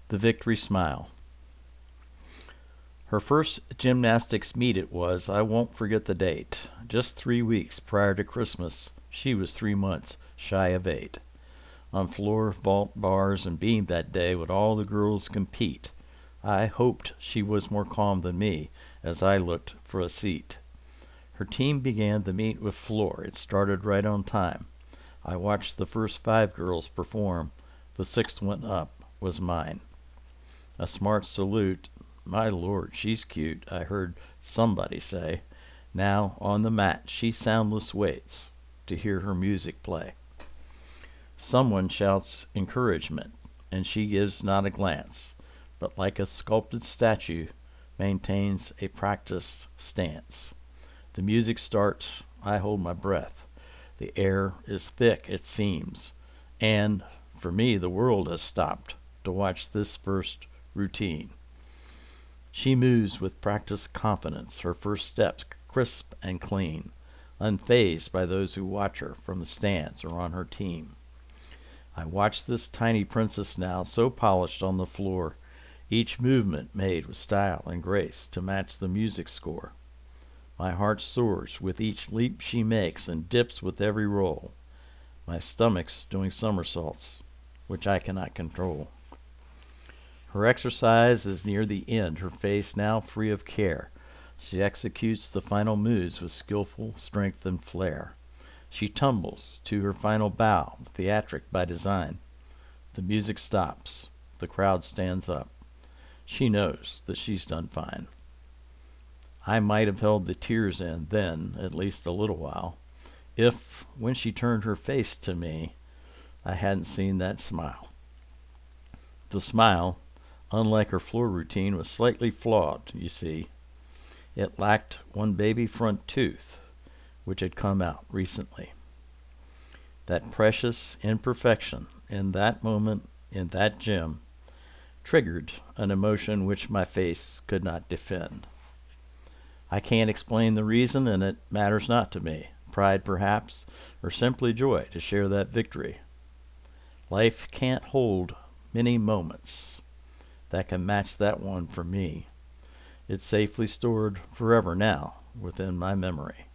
The Victory Smile. Her first gymnastics meet it was, I won't forget the date. Just 3 weeks prior to Christmas, she was 3 months shy of 8. On floor, vault, bars, and beam that day would all the girls compete. I hoped she was more calm than me as I looked for a seat. Her team began the meet with floor. It started right on time. I watched the first 5 girls perform. The sixth one up was mine. A smart salute. My lord, she's cute, I heard somebody say. Now, on the mat, she soundless waits to hear her music play. Someone shouts encouragement, and she gives not a glance, but like a sculpted statue, maintains a practiced stance. The music starts. I hold my breath. The air is thick, it seems, and for me, the world has stopped to watch this first routine. She moves with practiced confidence, her first steps crisp and clean, unfazed by those who watch her from the stands or on her team. I watch this tiny princess now, so polished on the floor, each movement made with style and grace to match the music score. My heart soars with each leap she makes and dips with every roll. My stomach's doing somersaults, which I cannot control. Her exercise is near the end, her face now free of care. She executes the final moves with skillful strength and flair. She tumbles to her final bow, theatric by design. The music stops. The crowd stands up. She knows that she's done fine. I might have held the tears in then, at least a little while, if, when she turned her face to me, I hadn't seen that smile. The smile, unlike her floor routine, was slightly flawed, you see. It lacked one baby front tooth, which had come out recently. That precious imperfection in that moment, in that gym, triggered an emotion which my face could not defend. I can't explain the reason, and it matters not to me. Pride, perhaps, or simply joy to share that victory. Life can't hold many moments that can match that one for me. It's safely stored forever now within my memory.